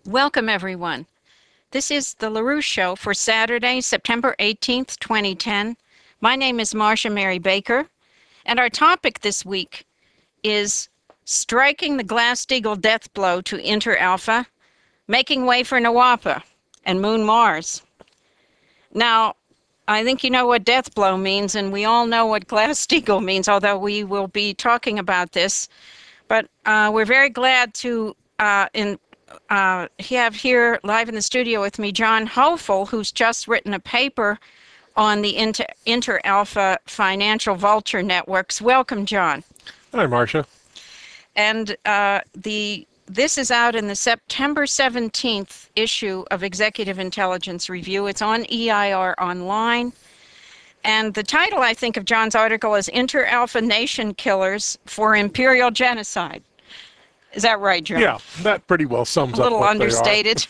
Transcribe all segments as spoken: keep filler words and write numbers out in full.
Welcome, everyone. This is the LaRouche Show for Saturday, September eighteenth, twenty ten. My name is Marcia Mary Baker, and our topic this week is striking the Glass-Steagall death blow to Inter-Alpha, making way for Nawapa and Moon Mars. Now, I think you know what death blow means, and we all know what Glass-Steagall means, although we will be talking about this. But uh, we're very glad to uh, in, uh, have here live in the studio with me John Hofel, who's just written a paper on the Inter, Inter-Alpha Financial Vulture Networks. Welcome, John. Hi, Marcia. And uh, the this is out in the September seventeenth issue of Executive Intelligence Review. It's on E I R Online. And the title, I think, of John's article is Inter-Alpha Nation Killers for Imperial Genocide. Is that right, John? Yeah, that pretty well sums a up little what understated.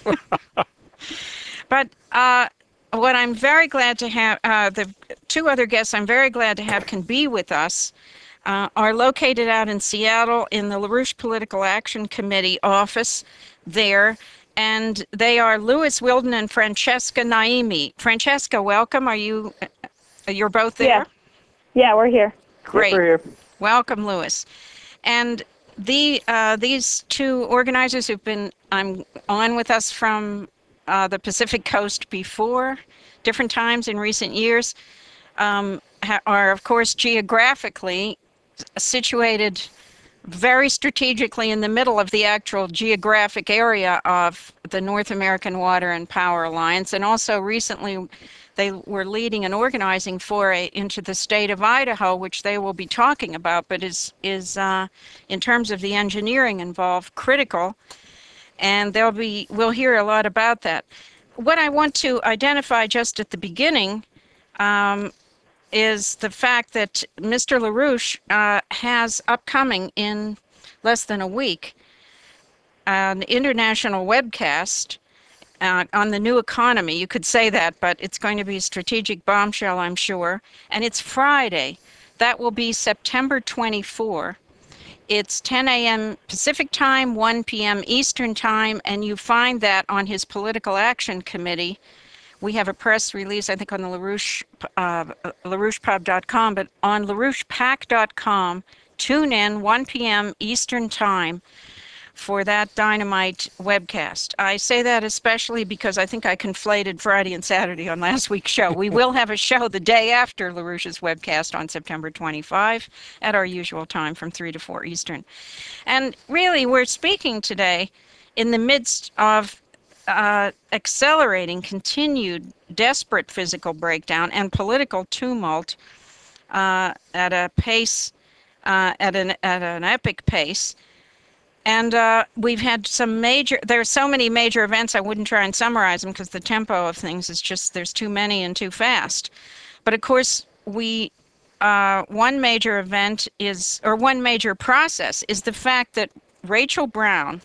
But uh, what I'm very glad to have, uh, the two other guests I'm very glad to have can be with us, uh, are located out in Seattle in the LaRouche Political Action Committee office there. And they are Louis Wilden and Francesca Naimi. Francesca, welcome. Are you, uh, you're both there? Yeah, yeah, we're here. Great. Yep, we're here. Welcome, Louis. And the uh, these two organizers who've been I'm on with us from uh, the Pacific Coast before, different times in recent years, um, are of course geographically situated very strategically in the middle of the actual geographic area of the North American Water and Power Alliance, and also recently they were leading an organizing foray into the state of Idaho, which they will be talking about, but is, is uh, in terms of the engineering involved, critical. And they'll be, we'll hear a lot about that. What I want to identify just at the beginning um, is the fact that Mister LaRouche uh, has upcoming in less than a week an international webcast Uh, on the new economy. You could say that, but it's going to be a strategic bombshell, I'm sure. And it's Friday. That will be September twenty-fourth. It's ten a m Pacific time, one p m Eastern time, and you find that on his Political Action Committee. We have a press release, I think, on the LaRouche, uh, LaRouche Pub dot com, but on LaRouche Pac dot com, tune in one p m Eastern time for that dynamite webcast. I say that especially because I think I conflated Friday and Saturday on last week's show. We will have a show the day after LaRouche's webcast on September twenty-fifth at our usual time from three to four Eastern. And really, we're speaking today in the midst of uh, accelerating, continued, desperate physical breakdown and political tumult uh, at a pace, uh, at an, at an epic pace. And uh, we've had some major, there are so many major events, I wouldn't try and summarize them because the tempo of things is just, there's too many and too fast. But of course, we, uh, one major event is, or one major process is the fact that Rachel Brown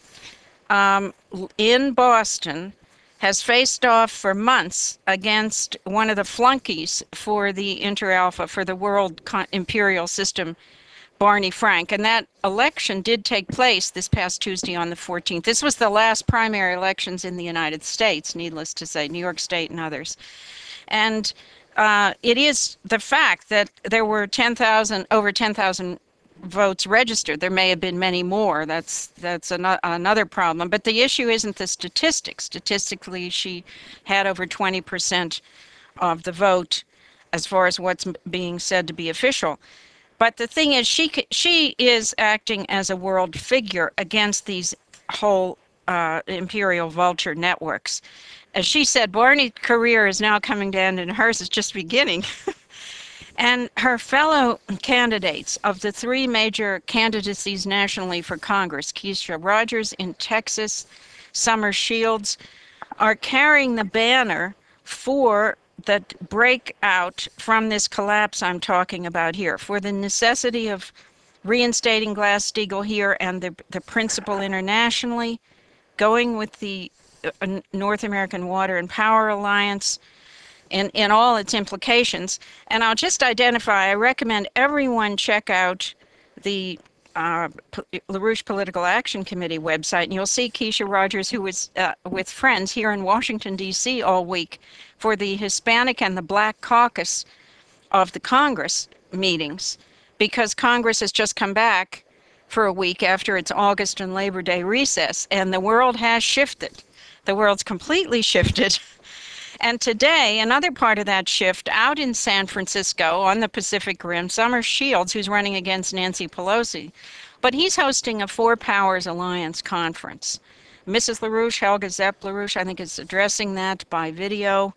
um, in Boston has faced off for months against one of the flunkies for the Inter-Alpha, for the World Imperial System, Barney Frank. And that election did take place this past Tuesday on the fourteenth. This was the last primary elections in the United States, needless to say, New York State and others. And uh, it is the fact that there were ten thousand, over ten thousand votes registered. There may have been many more. That's that's an another problem. But the issue isn't the statistics. Statistically, she had over twenty percent of the vote as far as what's being said to be official. But the thing is, she she is acting as a world figure against these whole uh, imperial vulture networks. As she said, Barney's career is now coming to end and hers is just beginning. And her fellow candidates of the three major candidacies nationally for Congress, Keisha Rogers in Texas, Summer Shields, are carrying the banner for that breakout from this collapse I'm talking about here, for the necessity of reinstating Glass-Steagall here and the, the principle internationally, going with the uh, North American Water and Power Alliance in, in all its implications. And I'll just identify, I recommend everyone check out the uh, P- LaRouche Political Action Committee website, and you'll see Keisha Rogers, who was uh, with friends here in Washington, D C all week for the Hispanic and the Black caucus of the Congress meetings, because Congress has just come back for a week after its August and Labor Day recess, and the world has shifted. The world's completely shifted. And today, another part of that shift out in San Francisco on the Pacific Rim, Summer Shields, who's running against Nancy Pelosi, but he's hosting a Four Powers Alliance conference. Missus LaRouche, Helga Zepp LaRouche, I think is addressing that by video.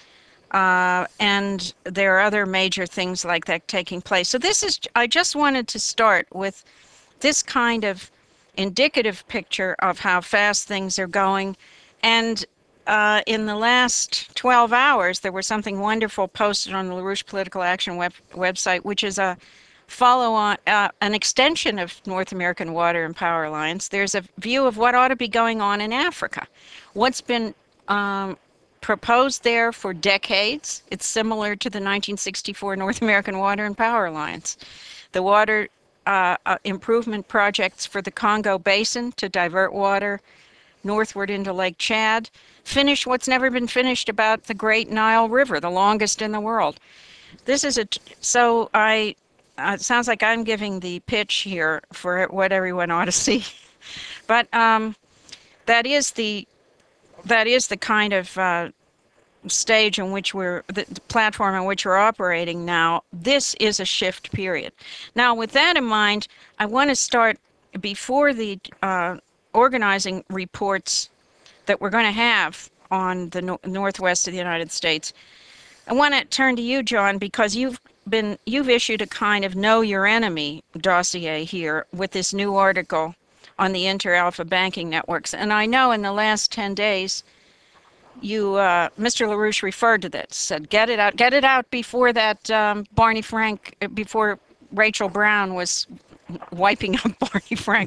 Uh, and there are other major things like that taking place. So this is, I just wanted to start with this kind of indicative picture of how fast things are going. And uh, in the last twelve hours, there was something wonderful posted on the LaRouche Political Action web website, which is a follow-on, uh, an extension of North American Water and Power Alliance. There's a view of what ought to be going on in Africa. What's been um, proposed there for decades. It's similar to the nineteen sixty-four North American Water and Power Alliance. The water uh, uh, improvement projects for the Congo Basin to divert water northward into Lake Chad. Finish what's never been finished about the Great Nile River, the longest in the world. This is a, so I, uh, it sounds like I'm giving the pitch here for what everyone ought to see. But um, that is the, that is the kind of uh, stage in which we're, the, the platform on which we're operating now. This is a shift period. Now, with that in mind, I want to start before the uh, organizing reports that we're going to have on the no northwest of the United States. I want to turn to you, John, because you've been, you've issued a kind of know your enemy dossier here with this new article on the inter-alpha banking networks. And I know in the last ten days, you, uh, Mister LaRouche referred to this, said, get it out, get it out before that um, Barney Frank, before Rachel Brown was wiping up Barney Frank.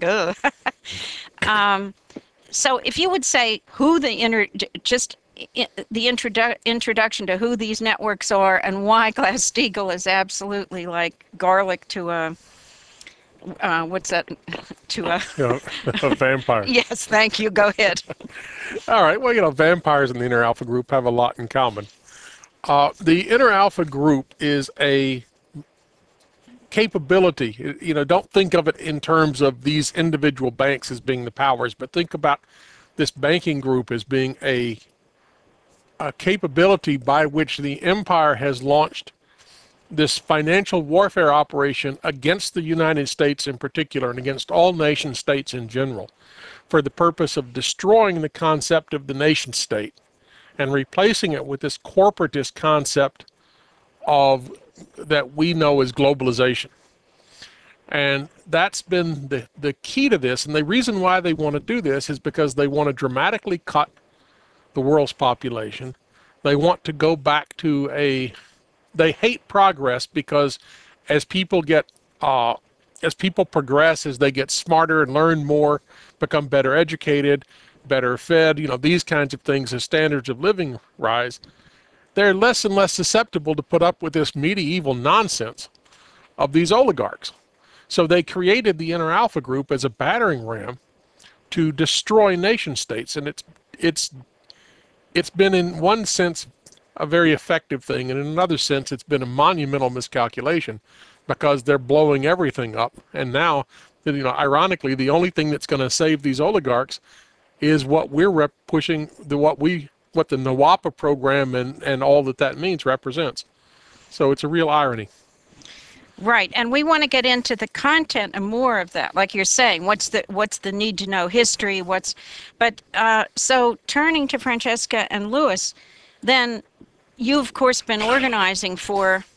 um, so if you would say who the, inter just the introdu introduction to who these networks are and why Glass-Steagall is absolutely like garlic to a, uh, what's that, to a... You know, a vampire. Yes, thank you. Go ahead. All right. Well, you know, vampires and the Inter-Alpha Group have a lot in common. Uh, the Inter-Alpha Group is a capability. You know, don't think of it in terms of these individual banks as being the powers, but think about this banking group as being a, a capability by which the empire has launched this financial warfare operation against the United States in particular and against all nation states in general for the purpose of destroying the concept of the nation state and replacing it with this corporatist concept of that we know as globalization. And that's been the, the key to this. And the reason why they want to do this is because they want to dramatically cut the world's population. They want to go back to a, they hate progress because as people get, uh, as people progress, as they get smarter and learn more, become better educated, better fed, you know, these kinds of things, as standards of living rise, they're less and less susceptible to put up with this medieval nonsense of these oligarchs. So they created the Inter-Alpha Group as a battering ram to destroy nation states, and it's it's it's been in one sense a very effective thing, and in another sense it's been a monumental miscalculation because they're blowing everything up. And now, you know, ironically, the only thing that's going to save these oligarchs is what we're rep pushing, the what we what the NWAPA program and and all that that means represents. So it's a real irony. Right, and we want to get into the content and more of that, like you're saying. What's the what's the need to know history? What's, but uh, so turning to Francesca and Louis, then you've of course been organizing for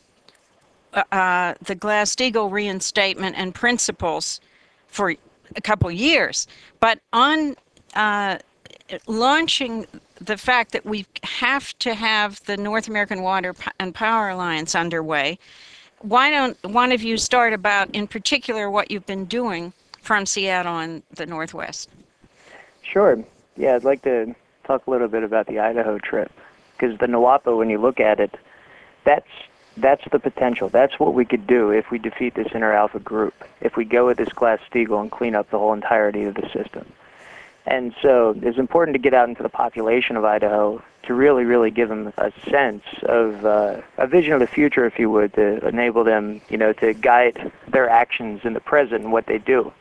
uh, the Glass-Steagall reinstatement and principles for a couple years, but on uh, launching the fact that we have to have the North American Water and Power Alliance underway. Why don't one of you start about, in particular, what you've been doing from Seattle and the Northwest? Sure. Yeah, I'd like to talk a little bit about the Idaho trip, because the NWAPA, when you look at it, that's that's the potential. That's what we could do if we defeat this inter-alpha group, if we go with this Glass-Steagall and clean up the whole entirety of the system. And so it's important to get out into the population of Idaho to really, really give them a sense of uh, a vision of the future, if you would, to enable them, you know, to guide their actions in the present and what they do.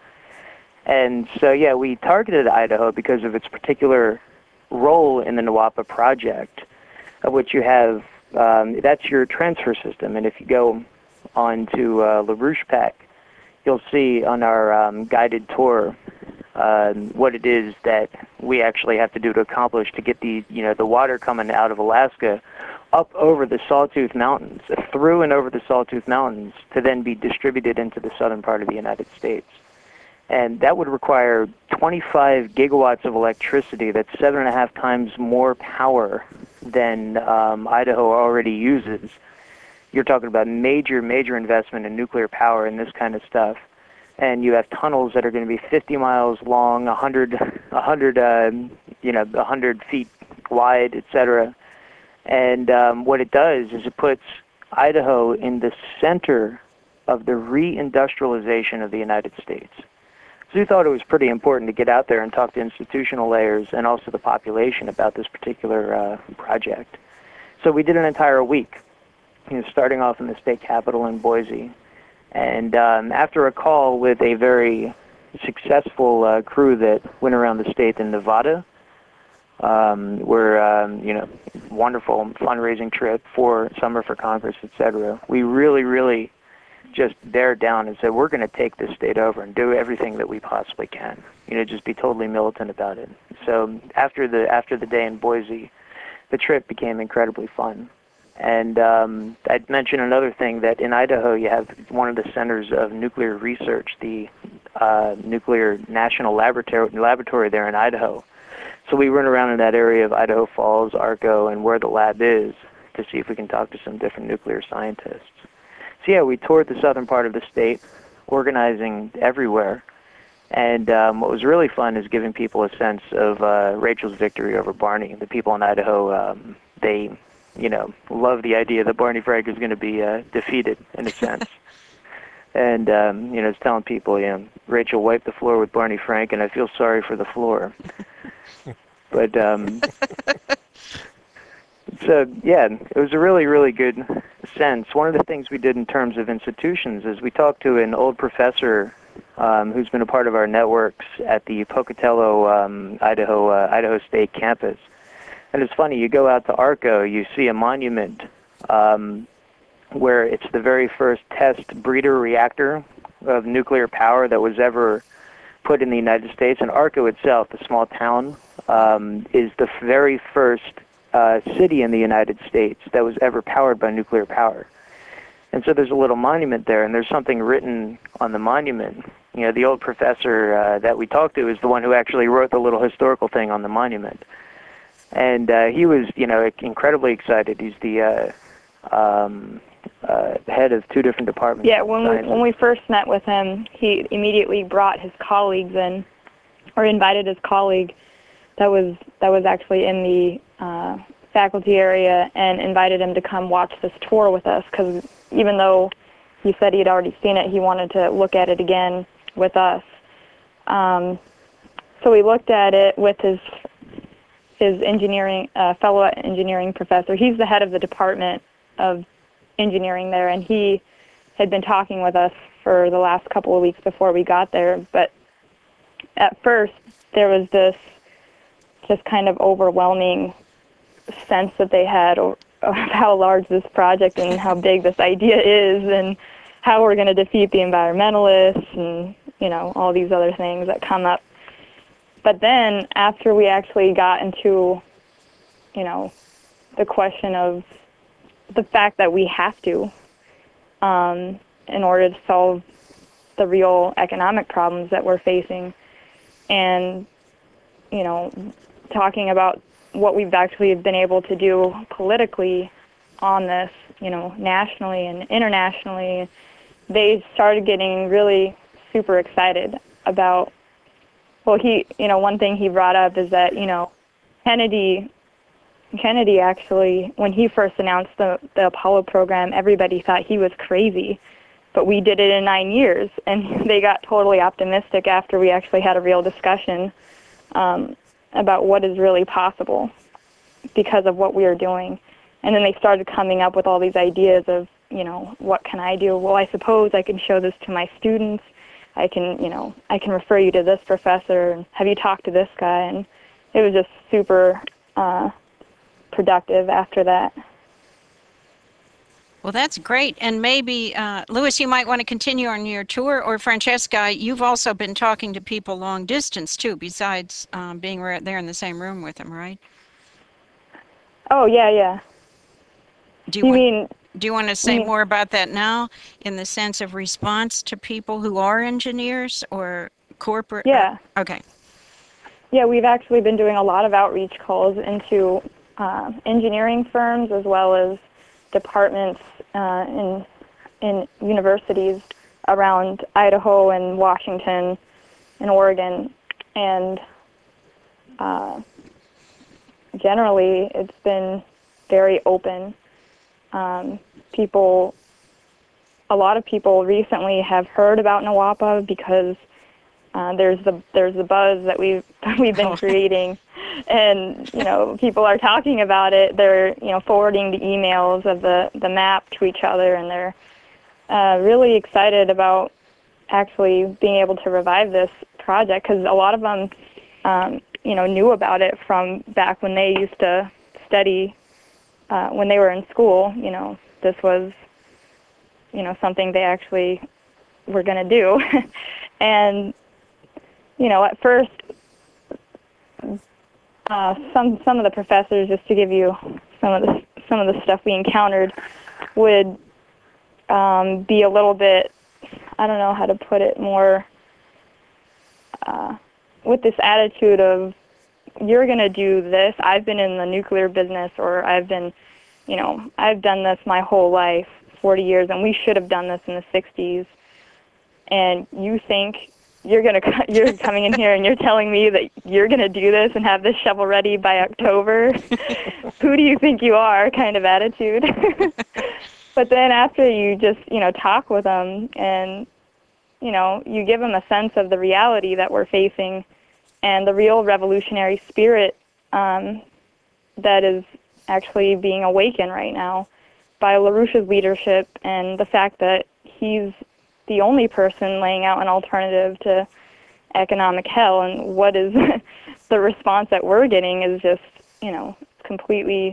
And so, yeah, we targeted Idaho because of its particular role in the NWAPA project, of which you have, um, that's your transfer system. And if you go on to uh, LaRouche Pack, you'll see on our um, guided tour uh, what it is that we actually have to do to accomplish to get the, you know, the water coming out of Alaska up over the Sawtooth Mountains, through and over the Sawtooth Mountains, to then be distributed into the southern part of the United States. And that would require twenty-five gigawatts of electricity. That's seven and a half times more power than um, Idaho already uses. You're talking about major, major investment in nuclear power and this kind of stuff. And you have tunnels that are going to be fifty miles long, one hundred, one hundred, um, you know, one hundred feet wide, et cetera. And um, what it does is it puts Idaho in the center of the reindustrialization of the United States. So we thought it was pretty important to get out there and talk to institutional layers and also the population about this particular uh, project. So we did an entire week, you know, starting off in the state capitol in Boise. And um, after a call with a very successful uh, crew that went around the state in Nevada, um, were, um, you know, wonderful fundraising trip for Summer for Congress, et cetera. We really, really just dared down and said, we're going to take this state over and do everything that we possibly can. You know, just be totally militant about it. So after the after the day in Boise, the trip became incredibly fun. And um, I'd mention another thing, that in Idaho you have one of the centers of nuclear research, the uh, Nuclear National Laboratory, laboratory there in Idaho. So we run around in that area of Idaho Falls, Arco, and where the lab is to see if we can talk to some different nuclear scientists. So yeah, we toured the southern part of the state, organizing everywhere. And um, what was really fun is giving people a sense of uh, Rachel's victory over Barney. The people in Idaho, um, they, you know, love the idea that Barney Frank is going to be uh, defeated, in a sense. And, um, you know, it's telling people, you know, Rachel wiped the floor with Barney Frank, and I feel sorry for the floor. But, um, so, yeah, it was a really, really good sense. One of the things we did in terms of institutions is we talked to an old professor um, who's been a part of our networks at the Pocatello, um, Idaho, uh, Idaho State campus. And it's funny, you go out to Arco, you see a monument um, where it's the very first test breeder reactor of nuclear power that was ever put in the United States. And Arco itself, the small town, um, is the very first uh, city in the United States that was ever powered by nuclear power. And so there's a little monument there, and there's something written on the monument. You know, the old professor uh, that we talked to is the one who actually wrote the little historical thing on the monument. And uh, he was, you know, incredibly excited. He's the uh, um, uh, head of two different departments. Yeah, when we, when we first met with him, he immediately brought his colleagues in, or invited his colleague that was that was actually in the uh, faculty area, and invited him to come watch this tour with us, because even though he said he had already seen it, he wanted to look at it again with us. Um, so we looked at it with his his engineering uh, fellow engineering professor. He's the head of the department of engineering there, and he had been talking with us for the last couple of weeks before we got there. But at first, there was this just kind of overwhelming sense that they had of how large this project and how big this idea is, and how we're going to defeat the environmentalists, and, you know, all these other things that come up. But then after we actually got into, you know, the question of the fact that we have to, um, in order to solve the real economic problems that we're facing, and, you know, talking about what we've actually been able to do politically on this, you know, nationally and internationally, they started getting really super excited about, well, he, you know, one thing he brought up is that, you know, Kennedy Kennedy, actually, when he first announced the, the Apollo program, everybody thought he was crazy. But we did it in nine years, and they got totally optimistic after we actually had a real discussion um, about what is really possible because of what we are doing. And then they started coming up with all these ideas of, you know, what can I do? Well, I suppose I can show this to my students. I can, you know, I can refer you to this professor, and have you talked to this guy? And it was just super uh, productive after that. Well, that's great. And maybe, uh, Louis, you might want to continue on your tour, or Francesca, you've also been talking to people long distance too, besides um, being right there in the same room with them, right? Oh, yeah, yeah. Do you, You want, mean, do you want to you say mean, more about that now in the sense of response to people who are engineers or corporate? Or, yeah. okay. Yeah, we've actually been doing a lot of outreach calls into uh, engineering firms as well as departments uh, in in universities around Idaho and Washington and Oregon, and uh, generally it's been very open. Um, people, a lot of people recently have heard about NWAPA because Uh, there's the there's the buzz that we've we've been creating, and you know people are talking about it. They're you know forwarding the emails of the, the map to each other, and they're uh, really excited about actually being able to revive this project because a lot of them um, you know knew about it from back when they used to study uh, when they were in school. You know this was you know something they actually were going to do, and you know, at first, uh, some some of the professors, just to give you some of the some of the stuff we encountered, would um, be a little bit, I don't know how to put it, more uh, with this attitude of, you're going to do this. I've been in the nuclear business, or I've been, you know, I've done this my whole life, forty years, and we should have done this in the sixties. And you think you're gonna you're coming in here and you're telling me that you're gonna do this and have this shovel ready by October? Who do you think you are? Kind of attitude. But then after you just you know talk with them and you know you give them a sense of the reality that we're facing and the real revolutionary spirit um, that is actually being awakened right now by LaRouche's leadership and the fact that he's the only person laying out an alternative to economic hell, and what is the response that we're getting is just, you know, completely,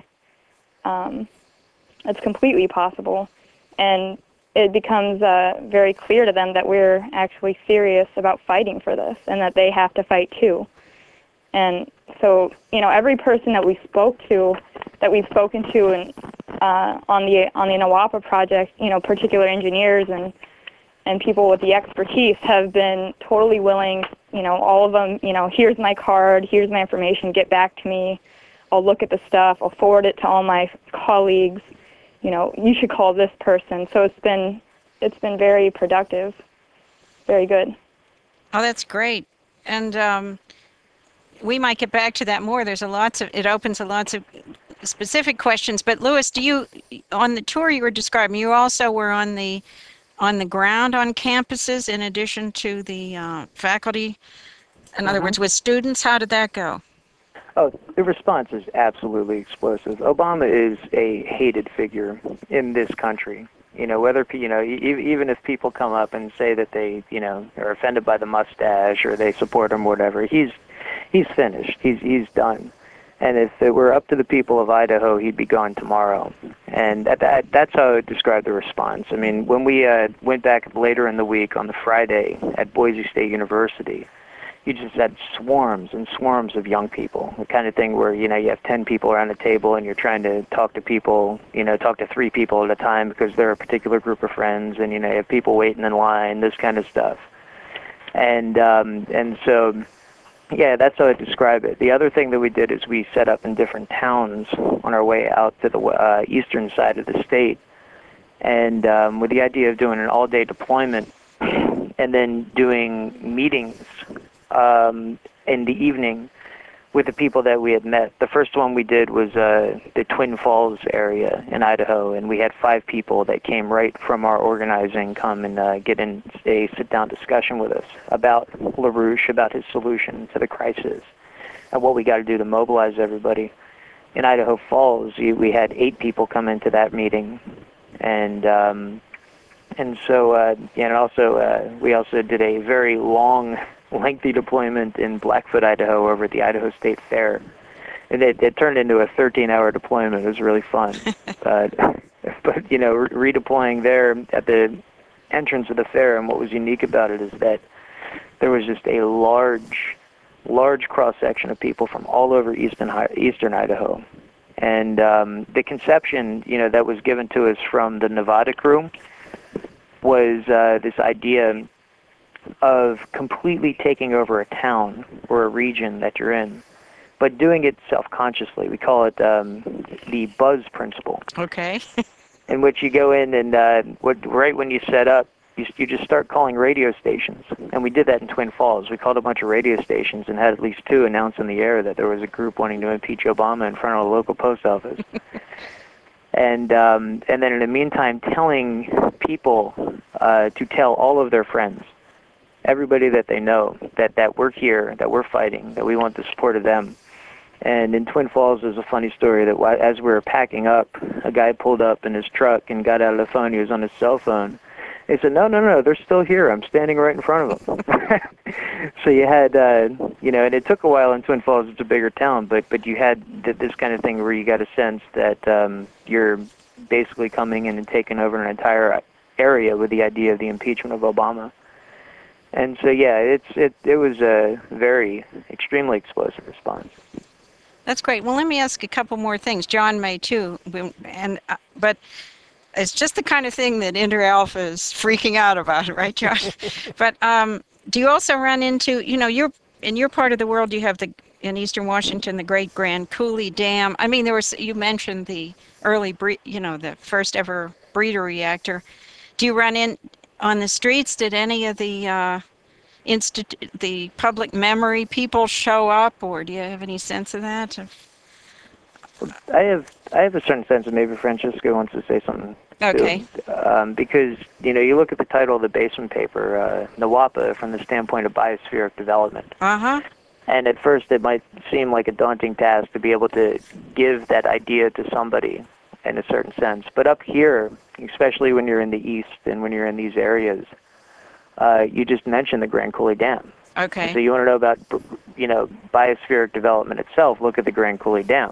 um, it's completely possible, and it becomes uh, very clear to them that we're actually serious about fighting for this, and that they have to fight too. And so, you know, every person that we spoke to, that we've spoken to, and uh, on the on the NWAPA project, you know, particular engineers and and people with the expertise have been totally willing, you know, all of them, you know, here's my card, here's my information, get back to me. I'll look at the stuff, I'll forward it to all my colleagues. You know, you should call this person. So it's been it's been very productive, very good. Oh, that's great. And um, we might get back to that more. There's a lots of, it opens a lots of specific questions. But Louis, do you, on the tour you were describing, you also were on the on the ground on campuses in addition to the uh, faculty? In other Mhm. words, with students, how did that go? Oh, the response is absolutely explosive. Obama is a hated figure in this country. You know, whether you know, e- even if people come up and say that they, you know, are offended by the mustache or they support him, or whatever, he's he's finished. He's he's done. And if it were up to the people of Idaho, he'd be gone tomorrow. And that, that that's how I would describe the response. I mean, when we uh, went back later in the week on the Friday at Boise State University, you just had swarms and swarms of young people, the kind of thing where, you know, you have ten people around a table and you're trying to talk to people, you know, talk to three people at a time because they're a particular group of friends, and, you know, you have people waiting in line, this kind of stuff. And um, and so, yeah, that's how I describe it. The other thing that we did is we set up in different towns on our way out to the uh, eastern side of the state, and um, with the idea of doing an all-day deployment and then doing meetings um, in the evening with the people that we had met. The first one we did was uh, the Twin Falls area in Idaho, and we had five people that came right from our organizing come and uh, get in a sit-down discussion with us about LaRouche, about his solution to the crisis, and what we got to do to mobilize everybody. In Idaho Falls, we had eight people come into that meeting, and um, and so uh, and also uh, we also did a very long, lengthy deployment in Blackfoot, Idaho, over at the Idaho State Fair, and it, it turned into a thirteen-hour deployment. It was really fun, but but you know, re- redeploying there at the entrance of the fair, and what was unique about it is that there was just a large. large cross-section of people from all over eastern eastern Idaho, and um, the conception, you know, that was given to us from the Nevada crew was uh, this idea of completely taking over a town or a region that you're in, but doing it self-consciously. We call it um, the buzz principle, Okay. in which you go in and uh, what, right when you set up, You, you just start calling radio stations, and we did that in Twin Falls. We called a bunch of radio stations and had at least two announce in the air that there was a group wanting to impeach Obama in front of a local post office. and um, and then in the meantime, telling people uh, to tell all of their friends, everybody that they know, that, that we're here, that we're fighting, that we want the support of them. And in Twin Falls, there's a funny story that as we were packing up, a guy pulled up in his truck and got out of the phone. He was on his cell phone. He said, no, no, no, they're still here. I'm standing right in front of them. So you had, uh, you know, and it took a while in Twin Falls. It's a bigger town, but but you had th- this kind of thing where you got a sense that um, you're basically coming in and taking over an entire area with the idea of the impeachment of Obama. And so, yeah, it's it, it was a very, extremely explosive response. That's great. Well, let me ask a couple more things. John may too, and uh, but. It's just the kind of thing that Inter-Alpha is freaking out about, right, Josh? But um, do you also run into, you know, you're in your part of the world, you have the in Eastern Washington, the Great Grand Coulee Dam. I mean, there was you mentioned the early, bre- you know, the first ever breeder reactor. Do you run in on the streets? Did any of the uh, institu- the public memory people show up, or do you have any sense of that? I have I have a certain sense, and maybe Francesco wants to say something. Okay. Too. Um, because, you know, you look at the title of the basement paper, uh, NWAPA, from the standpoint of biospheric development. Uh-huh. And at first it might seem like a daunting task to be able to give that idea to somebody in a certain sense. But up here, especially when you're in the east and when you're in these areas, uh, you just mentioned the Grand Coulee Dam. Okay. So you want to know about, you know, biospheric development itself, look at the Grand Coulee Dam.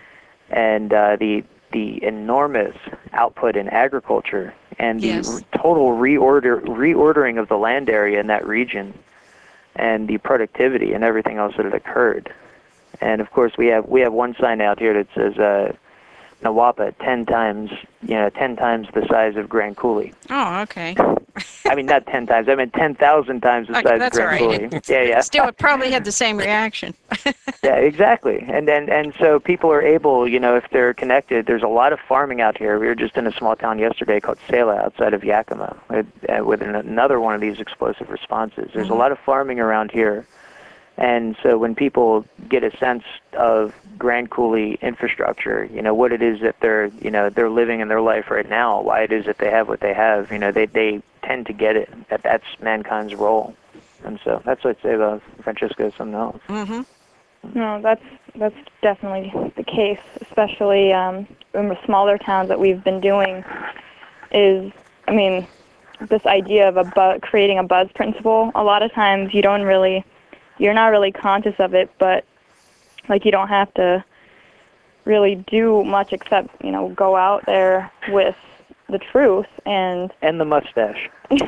And uh, the the enormous output in agriculture and the Yes. r- total reorder reordering of the land area in that region, and the productivity and everything else that had occurred. And of course, we have we have one sign out here that says uh, NWAPA ten times, you know, ten times the size of Grand Coulee. Oh, okay. I mean, not ten times. I meant ten thousand times the Okay, size of that's all Grand right. Coulee. Yeah, yeah. Still, it probably had the same reaction. Yeah, exactly. And, and and so people are able, you know, if they're connected, there's a lot of farming out here. We were just in a small town yesterday called Sela outside of Yakima with, uh, with an, another one of these explosive responses. There's Mm-hmm. a lot of farming around here. And so when people get a sense of Grand Coulee infrastructure, you know, what it is that they're, you know, they're living in their life right now, why it is that they have what they have, you know, they, they tend to get it. That That's mankind's role. And so that's what I'd say about Francesco, something else. Mm-hmm. No, that's that's definitely the case, especially um, in the smaller towns that we've been doing. Is, I mean, this idea of a bu- creating a buzz principle. A lot of times you don't really, you're not really conscious of it, but like you don't have to really do much except you know go out there with the truth and And the mustache.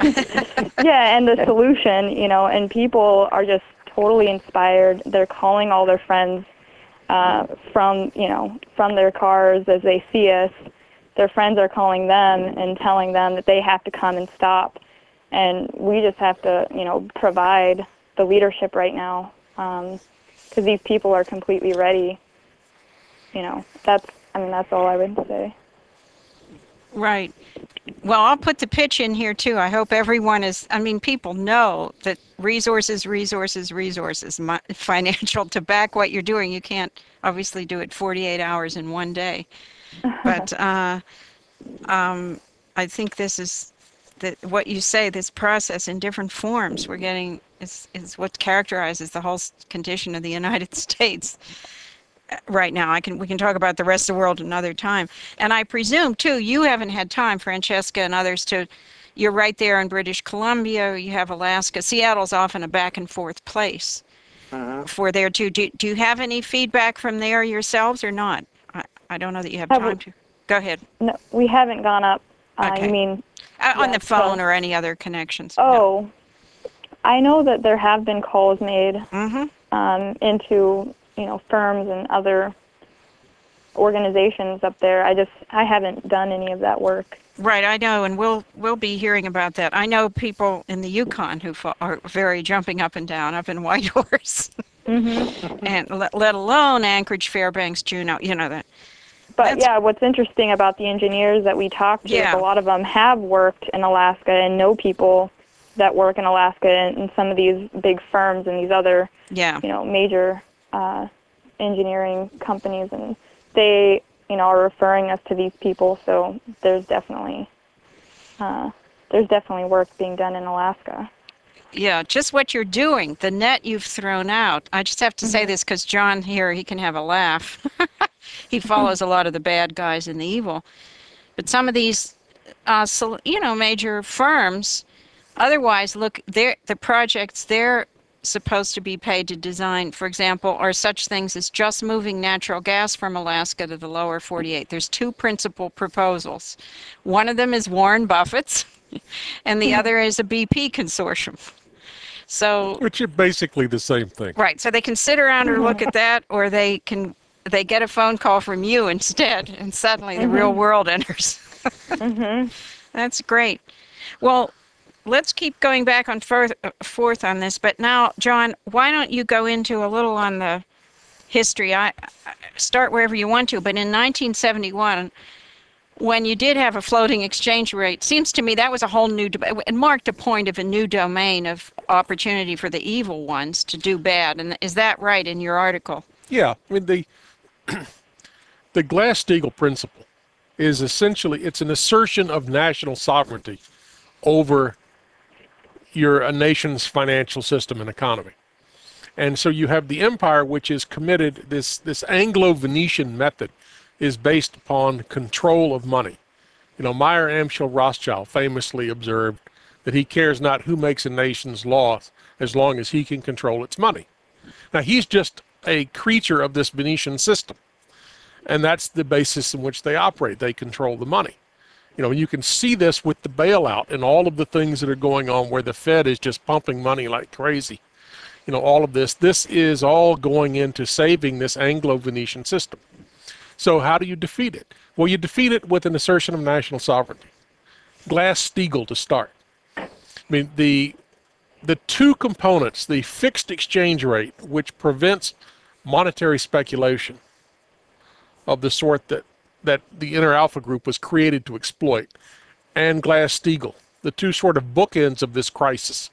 yeah, and the solution, you know, and people are just totally inspired. They're calling all their friends uh, from, you know, from their cars as they see us. Their friends are calling them and telling them that they have to come and stop. And we just have to, you know, provide the leadership right now because um, these people are completely ready. You know, that's, I mean, that's all I would say. Right. Well, I'll put the pitch in here too. I hope everyone is, I mean, people know that resources, resources, resources, mi- financial to back what you're doing. You can't obviously do it forty-eight hours in one day. But uh, um, I think this is that what you say, this process in different forms we're getting is, is what characterizes the whole s- condition of the United States right now. I can we can talk about the rest of the world another time. And I presume too, you haven't had time, Francesca and others, to. You're right there in British Columbia. You have Alaska. Seattle's often a back and forth place Mhm. for there too. Do, do you have any feedback from there yourselves or not? I, I don't know that you have Have we- time to. Go ahead. No, we haven't gone up. Uh, Okay. You mean? Uh, on Yeah, the phone so- or any other connections? No. Oh, I know that there have been calls made Mm-hmm. um, into you know firms and other organizations up there. I just I haven't done any of that work. Right, I know, and we'll we'll be hearing about that. I know people in the Yukon who fo- are very jumping up and down up in Whitehorse, Mm-hmm. and let, let alone Anchorage, Fairbanks, Juneau. You know that. But That's- yeah, what's interesting about the engineers that we talked to Yeah. is a lot of them have worked in Alaska and know people that work in Alaska and, and some of these big firms and these other Yeah. you know major uh, engineering companies, and they you know are referring us to these people. So there's definitely uh, there's definitely work being done in Alaska. Yeah, just what you're doing, the net you've thrown out. I just have to say this because John here, he can have a laugh. He follows a lot of the bad guys and the evil. But some of these, uh, so, you know, major firms, otherwise, look, they're, the projects they're supposed to be paid to design, for example, are such things as just moving natural gas from Alaska to the lower forty-eight. There's two principal proposals. One of them is Warren Buffett's, and the other is a B P consortium. So, Which is basically the same thing. right. So they can sit around or look at that, or they can they get a phone call from you instead, and suddenly the real world enters. Mm-hmm. That's great. Well, let's keep going back on forth, forth on this. But now, John, why don't you go into a little on the history? I, I start wherever you want to. But in nineteen seventy-one, when you did have a floating exchange rate, seems to me that was a whole new debate. It marked a point of a new domain of opportunity for the evil ones to do bad. And is that right in your article? Yeah, I mean the the Glass-Steagall principle is essentially it's an assertion of national sovereignty over your a nation's financial system and economy. And so you have the empire, which is committed. This this Anglo-Venetian method is based upon control of money. You know, Meyer Amschel Rothschild famously observed that he cares not who makes a nation's laws as long as he can control its money. Now he's just a creature of this Venetian system, and that's the basis in which they operate. They control the money. You know, you can see this with the bailout and all of the things that are going on where the Fed is just pumping money like crazy. You know, all of this, this is all going into saving this Anglo-Venetian system. So how do you defeat it? Well, you defeat it with an assertion of national sovereignty. Glass-Steagall to start. I mean, the the two components, the fixed exchange rate, which prevents monetary speculation of the sort that, that the Inter Alpha Group was created to exploit, and Glass-Steagall, the two sort of bookends of this crisis.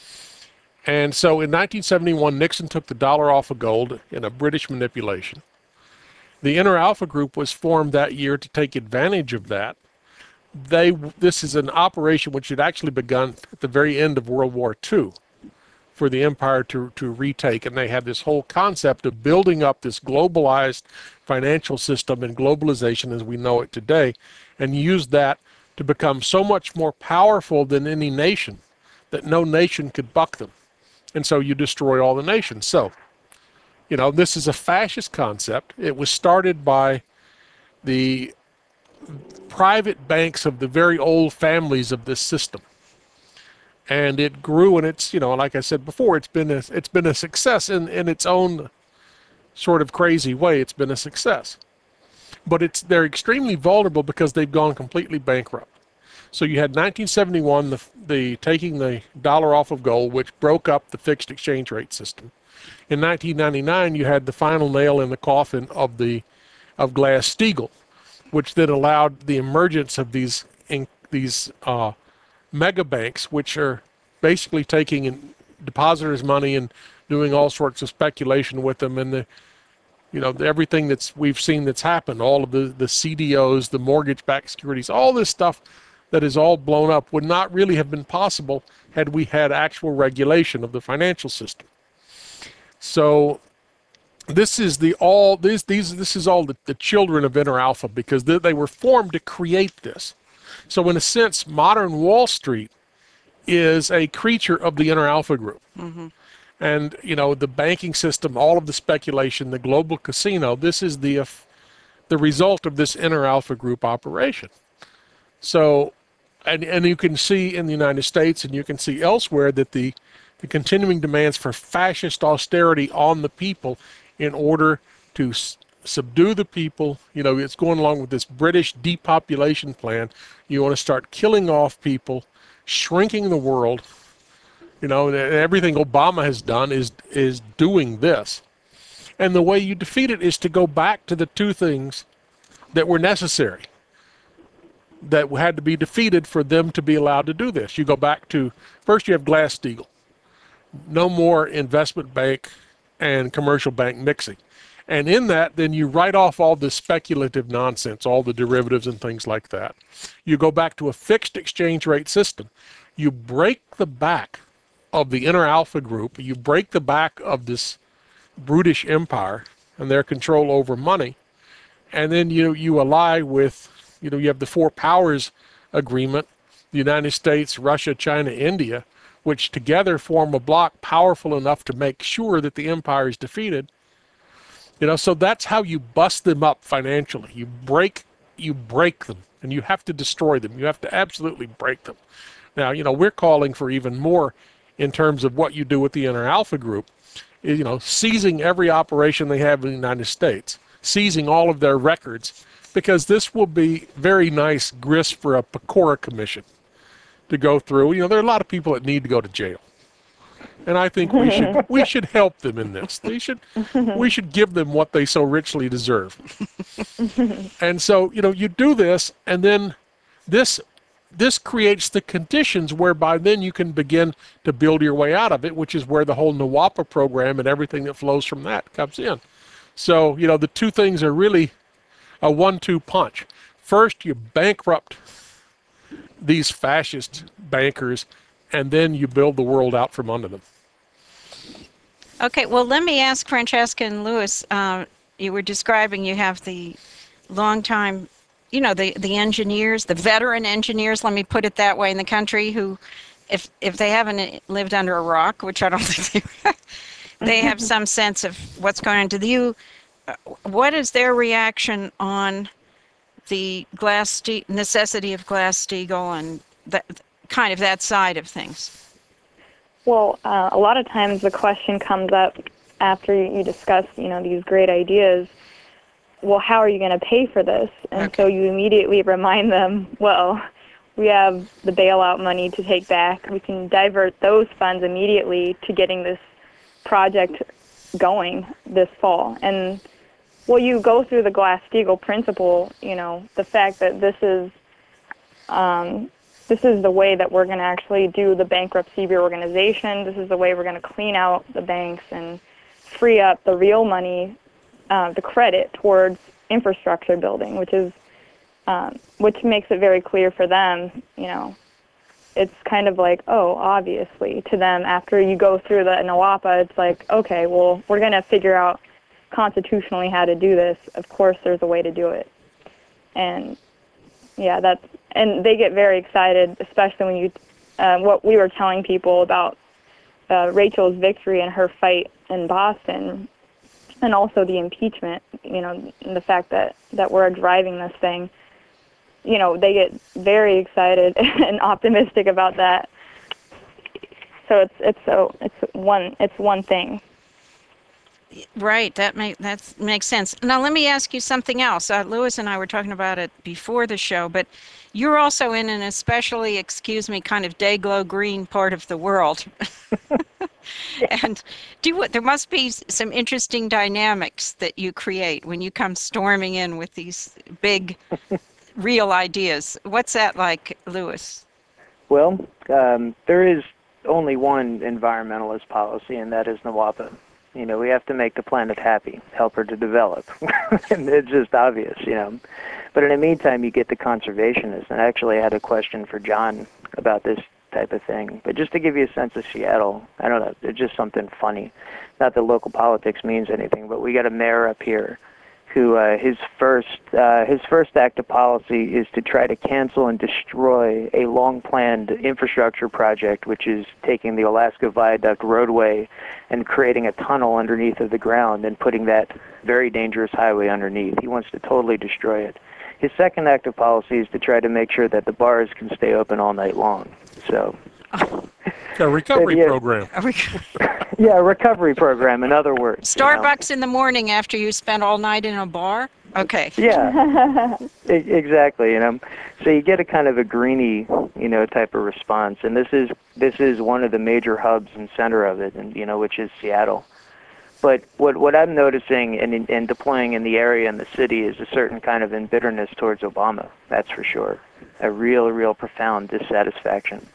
And so in nineteen seventy-one, Nixon took the dollar off of gold in a British manipulation. The Inter Alpha Group was formed that year to take advantage of that. They, this is an operation which had actually begun at the very end of World War Two for the empire to, to retake. And they had this whole concept of building up this globalized financial system and globalization as we know it today, and used that to become so much more powerful than any nation that no nation could buck them. And so you destroy all the nations. So, you know, this is a fascist concept. It was started by the private banks of the very old families of this system. And it grew, and it's, you know, like I said before, it's been a, it's been a success in, in its own sort of crazy way. It's been a success. But it's they're extremely vulnerable because they've gone completely bankrupt. So you had nineteen seventy-one, the, the taking the dollar off of gold, which broke up the fixed exchange rate system. In nineteen ninety-nine, you had the final nail in the coffin of the of Glass-Steagall, which then allowed the emergence of these in, these uh, mega banks, which are basically taking in depositors' money and doing all sorts of speculation with them, and the you know everything that's we've seen that's happened, all of the the C D Os, the mortgage-backed securities, all this stuff that is all blown up would not really have been possible had we had actual regulation of the financial system. So this is the all these these this is all the, the children of Inter Alpha, because they, they were formed to create this. So in a sense, modern Wall Street is a creature of the Inter Alpha group. Mm-hmm. And you know, the banking system, all of the speculation, the global casino, this is the uh, the result of this Inter Alpha group operation. So and and you can see in the United States, and you can see elsewhere, that the the continuing demands for fascist austerity on the people in order to s- subdue the people. You know, it's going along with this British depopulation plan. You want to start killing off people, shrinking the world. You know, and everything Obama has done is is doing this. And the way you defeat it is to go back to the two things that were necessary, that had to be defeated for them to be allowed to do this. You go back to, first you have Glass-Steagall. No more investment bank and commercial bank mixing. And in that, then you write off all the speculative nonsense, all the derivatives and things like that. You go back to a fixed exchange rate system. You break the back of the Inter Alpha group. You break the back of this brutish empire and their control over money. And then you, you ally with, you know, you have the four powers agreement, the United States, Russia, China, India, which together form a bloc powerful enough to make sure that the empire is defeated. You know, so that's how you bust them up financially. You break, you break them, and you have to destroy them. You have to absolutely break them. Now, you know, we're calling for even more in terms of what you do with the Inter Alpha group, is, you know, seizing every operation they have in the United States, seizing all of their records, because this will be very nice grist for a Pecora commission to go through. You know, there are a lot of people that need to go to jail. And I think we should we should help them in this. They should we should give them what they so richly deserve. And so, you know, you do this, and then this this creates the conditions whereby then you can begin to build your way out of it, which is where the whole NWOPA program and everything that flows from that comes in. So, you know, the two things are really a one-two punch. First, you bankrupt these fascist bankers, and then you build the world out from under them. Okay, well, let me ask Francesca and Louis. Uh, you were describing you have the long-time, you know, the, the engineers, the veteran engineers, let me put it that way, in the country who, if if they haven't lived under a rock, which I don't think they they have some sense of what's going on. Do you, uh, what is their reaction on the glass necessity of Glass-Steagall and that kind of that side of things? Well, uh, a lot of times the question comes up after you discuss, you know, these great ideas. Well, how are you going to pay for this? And Okay. so you immediately remind them, well, we have the bailout money to take back. We can divert those funds immediately to getting this project going this fall. And well, you go through the Glass-Steagall principle, you know, the fact that this is um, this is the way that we're going to actually do the bankruptcy reorganization. This is the way we're going to clean out the banks and free up the real money, uh, the credit towards infrastructure building, which is um, which makes it very clear for them. You know, it's kind of like, oh, obviously to them after you go through the NWOPA, it's like, okay, well, we're going to figure out constitutionally how to do this. Of course, there's a way to do it, and yeah, that's and they get very excited, especially when you uh, what we were telling people about uh, Rachel's victory and her fight in Boston, and also the impeachment. You know, and the fact that that we're driving this thing. You know, they get very excited and optimistic about that. So it's it's so it's one it's one thing. Right, that make that makes sense. Now let me ask you something else. Uh, Louis and I were talking about it before the show, but you're also in an especially, excuse me, kind of day-glow green part of the world. And do what there must be some interesting dynamics that you create when you come storming in with these big real ideas. What's that like, Lewis? Well, um, there is only one environmentalist policy, and that is NWAPA. You know, we have to make the planet happy, help her to develop. And it's just obvious, you know. But in the meantime, you get the conservationists. And actually, I had a question for John about this type of thing. But just to give you a sense of Seattle, I don't know, it's just something funny. Not that local politics means anything, but we got a mayor up here who uh, his first uh, his first act of policy is to try to cancel and destroy a long-planned infrastructure project, which is taking the Alaska Viaduct roadway and creating a tunnel underneath of the ground and putting that very dangerous highway underneath. He wants to totally destroy it. His second act of policy is to try to make sure that the bars can stay open all night long. So, A recovery Yeah. program. Are we yeah, a recovery program, in other words. you know. Starbucks in the morning after you spent all night in a bar? Okay. Yeah, e- exactly. You know, so you get a kind of a greeny, you know, type of response, and this is this is one of the major hubs and center of it, and you know, which is Seattle. But what what I'm noticing and and deploying in the area and the city is a certain kind of embitterness towards Obama. That's for sure. A real, real profound dissatisfaction.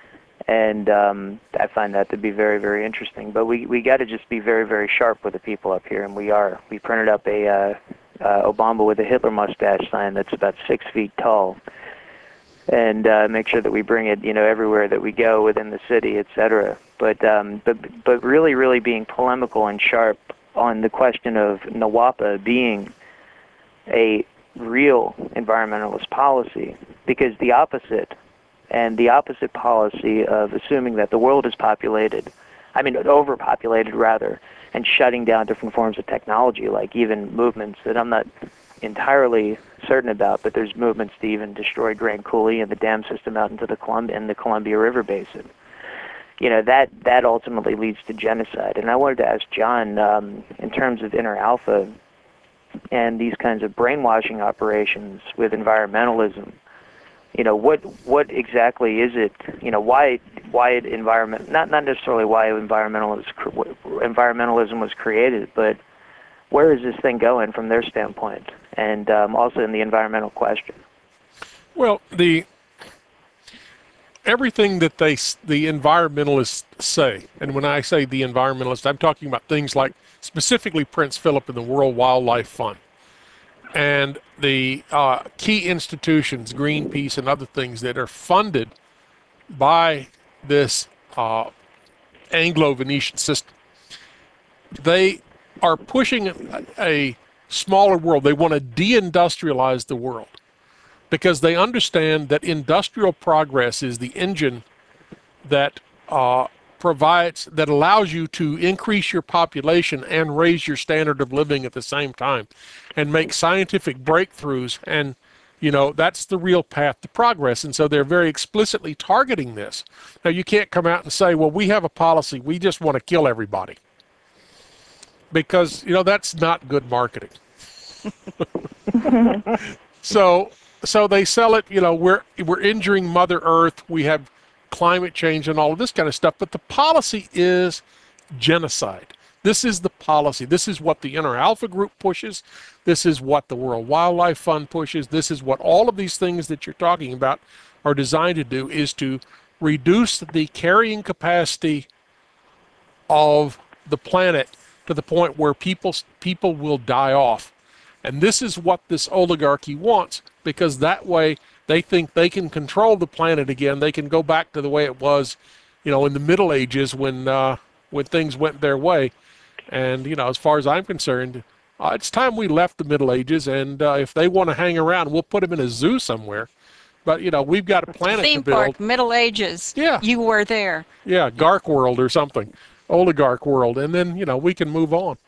And um, I find that to be very, very interesting. But we we got to just be very, very sharp with the people up here, and we are. We printed up a uh, uh, Obama with a Hitler mustache sign that's about six feet tall, and uh, make sure that we bring it, you know, everywhere that we go within the city, et cetera. But um, but but really, really being polemical and sharp on the question of NWAPA being a real environmentalist policy, because the opposite. And the opposite policy of assuming that the world is populated, I mean overpopulated rather, and shutting down different forms of technology, like even movements that I'm not entirely certain about, but there's movements to even destroy Grand Coulee and the dam system out into the Colum- in the Columbia River Basin. You know, that, that ultimately leads to genocide. And I wanted to ask John, um, in terms of Inter Alpha and these kinds of brainwashing operations with environmentalism, you know, what what exactly is it? You know, why why it environment not not necessarily why environmentalism environmentalism was created, but where is this thing going from their standpoint, and um, also in the environmental question. Well, the everything that they s- the environmentalists say, and when I say the environmentalists, I'm talking about things like specifically Prince Philip and the World Wildlife Fund. And the uh, key institutions, Greenpeace and other things that are funded by this uh, Anglo-Venetian system, they are pushing a, a smaller world. They want to deindustrialize the world because they understand that industrial progress is the engine that uh, provides, that allows you to increase your population and raise your standard of living at the same time and make scientific breakthroughs. And, you know, that's the real path to progress. And so they're very explicitly targeting this. Now, you can't come out and say, well, we have a policy, we just want to kill everybody. Because, you know, that's not good marketing. so, so they sell it, you know, we're, we're injuring Mother Earth, we have climate change and all of this kind of stuff, but the policy is genocide. This is the policy. This is what the Inter Alpha Group pushes. This is what the World Wildlife Fund pushes. This is what all of these things that you're talking about are designed to do, is to reduce the carrying capacity of the planet to the point where people people will die off. And this is what this oligarchy wants, because that way they think they can control the planet again. They can go back to the way it was, you know, in the Middle Ages when uh, when things went their way. And, you know, as far as I'm concerned, uh, it's time we left the Middle Ages. And uh, if they want to hang around, we'll put them in a zoo somewhere. But, you know, we've got a planet Theme to build. park, Middle Ages. Yeah. You were there. Yeah, Gark World or something, oligarch world. And then, you know, we can move on.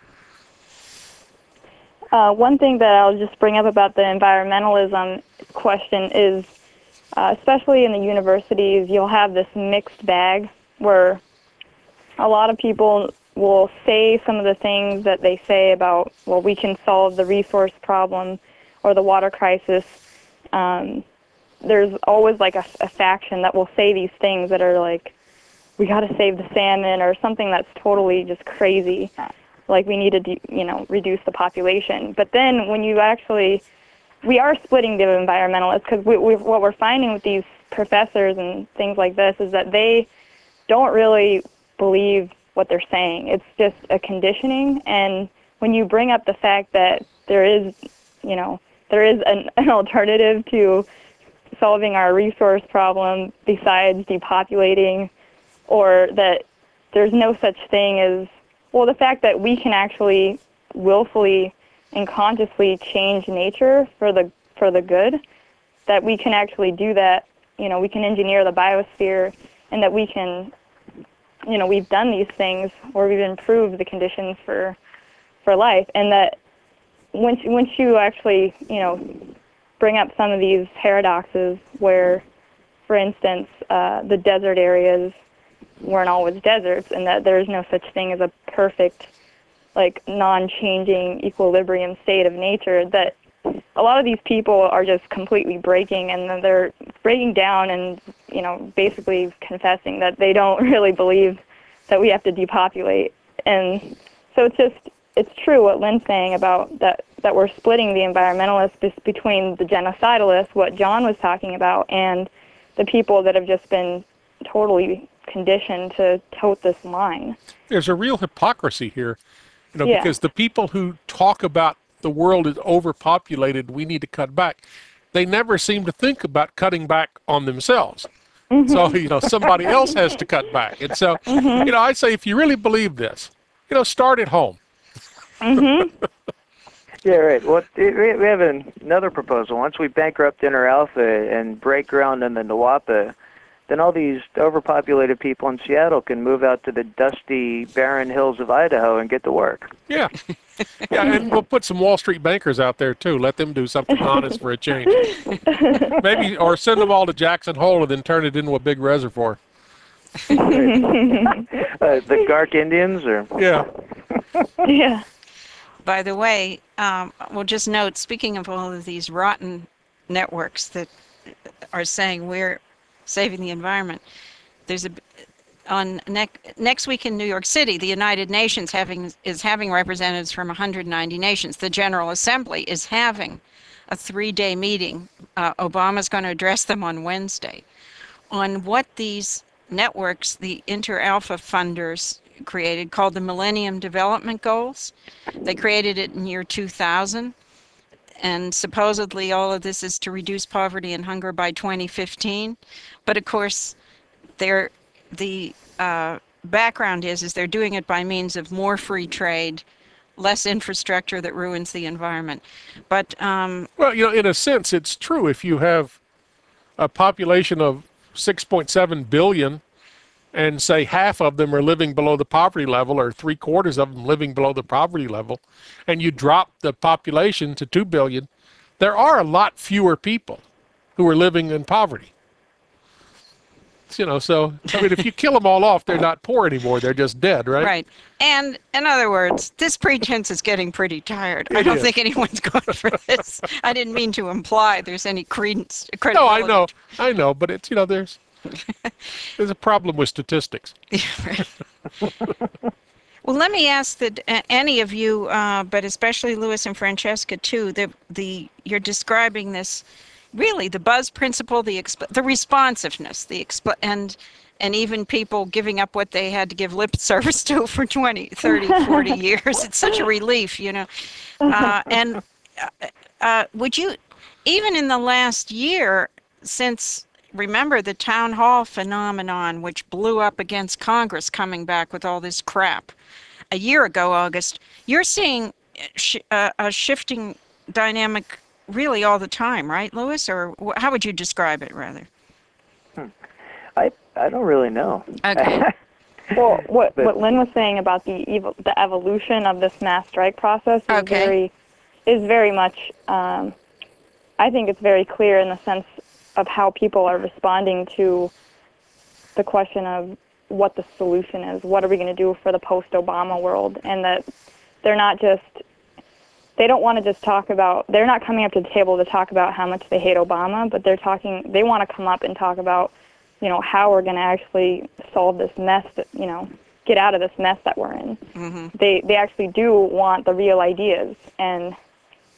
Uh, one thing that I'll just bring up about the environmentalism question is, uh, especially in the universities, you'll have this mixed bag where a lot of people will say some of the things that they say about, well, we can solve the resource problem or the water crisis. Um, there's always like a, a faction that will say these things that are like, we got to save the salmon, or something that's totally just crazy. Like we need to, de- you know, reduce the population. But then when you actually we are splitting the environmentalists because we, we, what we're finding with these professors and things like this is that they don't really believe what they're saying. It's just a conditioning, and when you bring up the fact that there is, you know, there is an, an alternative to solving our resource problem besides depopulating, or that there's no such thing as, well, the fact that we can actually willfully and consciously change nature for the for the good, that we can actually do that, you know, we can engineer the biosphere, and that we can, you know, we've done these things where we've improved the conditions for for life, and that once once you actually, you know, bring up some of these paradoxes where, for instance, uh, the desert areas weren't always deserts, and that there is no such thing as a perfect, like, non-changing equilibrium state of nature, that a lot of these people are just completely breaking, and then they're breaking down and, you know, basically confessing that they don't really believe that we have to depopulate. And so it's just, it's true what Lynn's saying about that, that we're splitting the environmentalists be- between the genocidalists, what John was talking about, and the people that have just been totally conditioned to tote this line. There's a real hypocrisy here, you know, Yeah. because the people who talk about the world is overpopulated, we need to cut back, they never seem to think about cutting back on themselves. Mm-hmm. So, you know, somebody else has to cut back. And so, mm-hmm. you know, I say, if you really believe this, you know, start at home. Mm-hmm. Yeah, right. Well, we we have an, another proposal. Once we bankrupt Inter Alpha and break ground on the Nawapa, then all these overpopulated people in Seattle can move out to the dusty, barren hills of Idaho and get to work. Yeah. Yeah, and we'll put some Wall Street bankers out there, too. Let them do something honest for a change. Maybe, or send them all to Jackson Hole and then turn it into a big reservoir. uh, the Gark Indians? Or Yeah. Yeah. By the way, um, we'll just note, speaking of all of these rotten networks that are saying we're saving the environment, there's a on ne- next week in New York City, the United Nations having is having representatives from one hundred ninety nations. The General Assembly is having a three-day meeting. Uh, Obama's going to address them on Wednesday on what these networks, the Inter-Alpha funders created, called the Millennium Development Goals. They created it in year two thousand, and supposedly all of this is to reduce poverty and hunger by twenty fifteen. But of course, they're the uh, background is is they're doing it by means of more free trade, less infrastructure that ruins the environment. But um, well, you know, in a sense, it's true. If you have a population of six point seven billion, and say half of them are living below the poverty level, or three quarters of them living below the poverty level, and you drop the population to two billion, there are a lot fewer people who are living in poverty. You know, so, I mean, if you kill them all off, they're not poor anymore. They're just dead, right? Right. And in other words, this pretense is getting pretty tired. I It don't is. think anyone's going for this. I didn't mean to imply there's any credence. No, credibility. I know, I know, but it's, you know, there's there's a problem with statistics. Well, let me ask that uh, any of you, uh, but especially Louis and Francesca too, the the you're describing this, really the buzz principle, the exp- the responsiveness, the exp- and and even people giving up what they had to give lip service to for twenty, thirty, forty years. It's such a relief, you know. Uh, and uh, uh, would you, even in the last year, since, remember the town hall phenomenon, which blew up against Congress coming back with all this crap a year ago, August, you're seeing sh- uh, a shifting dynamic really all the time, right, Louis? Or wh- how would you describe it, rather? I I don't really know. Okay. Well, what But- what Lynn was saying about the evo- the evolution of this mass strike process is Okay. very is very much. Um, I think it's very clear in the sense of how people are responding to the question of what the solution is. What are we going to do for the post-Obama world? And that they're not just. They don't want to just talk about. They're not coming up to the table to talk about how much they hate Obama, but they're talking. They want to come up and talk about, you know, how we're going to actually solve this mess that, you know, get out of this mess that we're in. Mm-hmm. They they actually do want the real ideas, and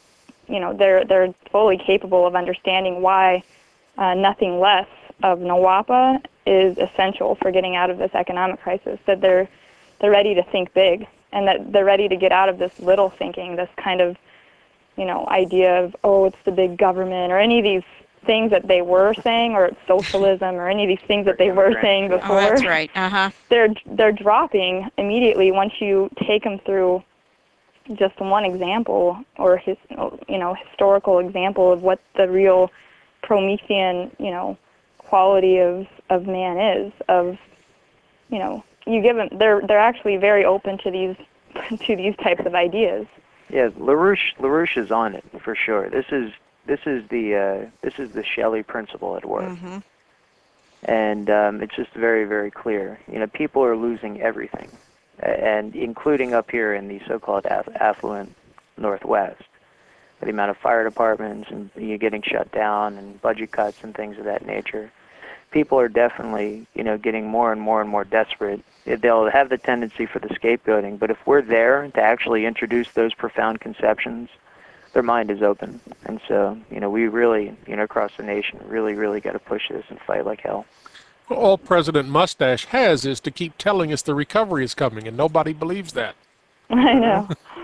you know, they're they're fully capable of understanding why uh, nothing less of NWAPA is essential for getting out of this economic crisis. That they're they're ready to think big, and that they're ready to get out of this little thinking, this kind of, you know, idea of, oh, it's the big government, or any of these things that they were saying, or it's socialism, or any of these things that they were saying before. Oh, that's right. Uh-huh. They're they're dropping immediately once you take them through just one example, or his, you know, historical example of what the real Promethean, you know, quality of, of man is. Of, you know, you give them, they're they're actually very open to these to these types of ideas. Yeah, LaRouche LaRouche is on it for sure. This is this is the uh, this is the Shelley principle at work, Mm-hmm. and um, it's just very very clear. You know, people are losing everything, and including up here in the so-called aff- affluent Northwest, the amount of fire departments and you getting shut down and budget cuts and things of that nature. People are definitely, you know, getting more and more and more desperate. They'll have the tendency for the scapegoating, but if we're there to actually introduce those profound conceptions, their mind is open. And so, you know, we really, you know, across the nation, really, really got to push this and fight like hell. Well, all President Mustache has is to keep telling us the recovery is coming, and nobody believes that. I know.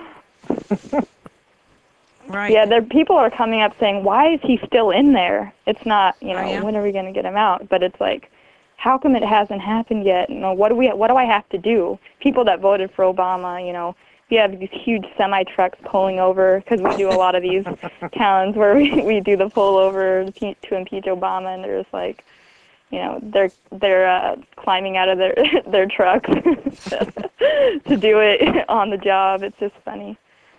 Right. Yeah, there people are coming up saying, "Why is he still in there?" It's not, you know, Oh, yeah? when are we going to get him out? But it's like, how come it hasn't happened yet? You know, what do we? What do I have to do? People that voted for Obama, you know, we have these huge semi trucks pulling over because we do a lot of these towns where we we do the pull over to to impeach Obama, and there's like, you know, they're they're uh, climbing out of their their trucks to do it on the job. It's just funny.